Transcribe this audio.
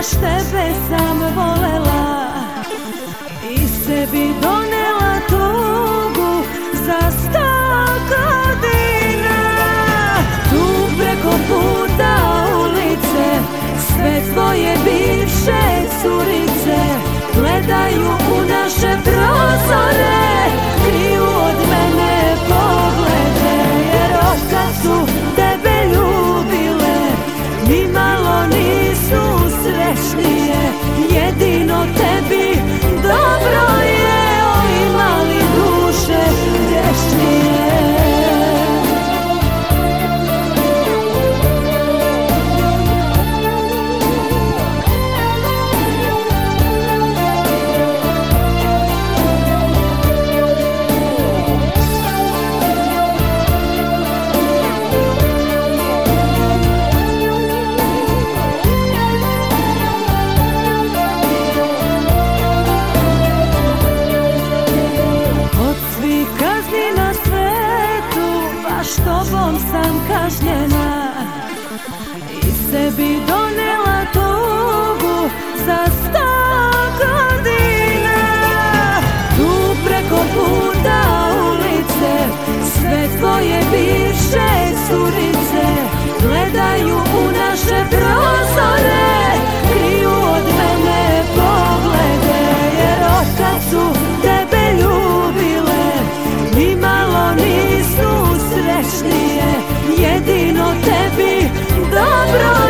baš tebe sam volela i sebi donela tugu za 100 godina. Tu preko puta ulice sve tvoje bivše curice gledaju u naše prozore, kriju od mene poglede, jer otkad su tebe ljubile nimalo nisu srećnije. Jedino tebi dobro je, o imali duše grešnije. S tobom sam kažnjena i sebi donela tugu za 100 godina. Tu preko puta ulice sve tvoje bivše curice gledaju u naše prozore, kriju od mene poglede, jer otkad su tebe ljubile nimalo nisu srećnije. Jedino tebi dobro